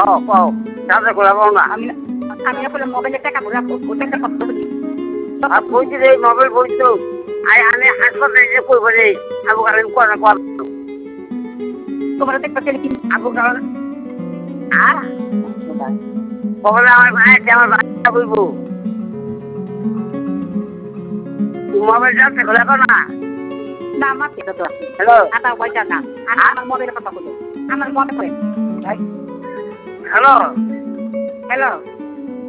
কও চার্জার খোলা পাও না আমি আসলে মোবাইলের টাকা ভরা ওটা কত বলি আর বইতে রে মোবাইল বইতো আমি হাসপাতালে যে কইব রে আবু কালাম কোন কোন তোমার দেখতে পেলে কি আবু কালাম বলে আমার ভাই আমার বাচ্চা বইব মোবাইল চার্জার খোলা পাও না না আমার ঠিক আছে হ্যালো আটা ওইটা না আমার মোবাইলের কথা বলো আমার মনে পড়ে হ্যালো হ্যালো